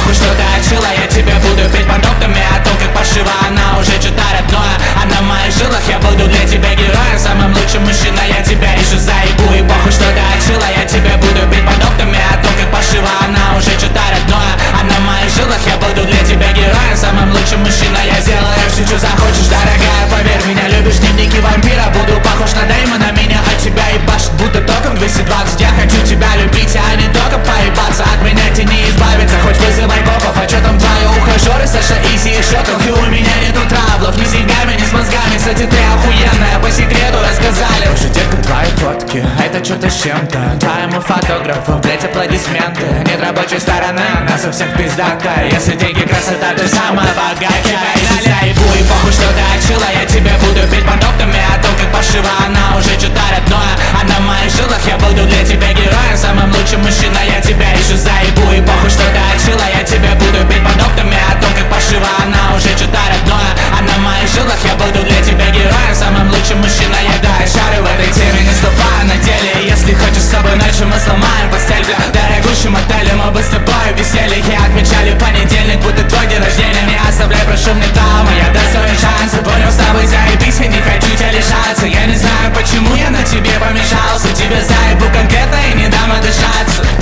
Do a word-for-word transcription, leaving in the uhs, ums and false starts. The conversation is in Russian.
похуй, что ты отшила. Я тебе буду петь под окнами о том, как паршиво она уже что-то родное. Она в моих жилах, я буду для тебя героем, самым лучшим мужчиной. Я тебя еще заебу. И похуй, что ты отшила. Я тебе буду петь под окнами о том, как паршиво она уже что-то родное. Она в моих жилах, я буду для тебя героем, самым лучшим мужчиной. Я сделаю все, что захочешь, дорогая, поверь, меня любишь. Дневники вампира, буду похож на Дэймона. Меня от тебя ебашит, будто током двести двадцать. Я хочу тебя любить, а не только поебаться. От меня тебе не избавиться, хоть вызывай копов. А чё там твои ухажеры, Саша, Изи и Шотов? И у меня нету траблов, ни с деньгами, ни с мозгами. Кстати, ты охуенная, по секрету рассказали. Боже, детка, твои фотки, это что-то с чем-то. Твоему фотографу, блять, аплодисменты. Нет рабочей стороны, нас у всех пиздата. Если деньги, красота, ты самая богатая. И заебу, и похуй, что ты отшила. Я тебе буду петь под окнами о том, как паршиво она уже что-то родное. Она в моих жилах, я буду для тебя героем, самым лучшим мужчиной. Я тебя еще заебу, и похуй, что ты отшила. Я тебе буду петь под окнами о том, как паршиво она уже что-то родное. Она в моих жилах, я буду для тебя героем, самым лучшим мужчиной. Я дай шары в этой теме, не ступая на деле. Если хочешь с собой ночью, мы сломаем постель в дорогущем отеле. Мы бы с тобой веселье отмечали понедельник, будто твой день рождения. Не оставляй, прошу, мне травмы, я достоин шанса. Понял, с тобой заебись, я не хочу тебя лишаться. Я не знаю, почему я на тебе помешался. Тебя заебу конкретно и не дам отдышаться.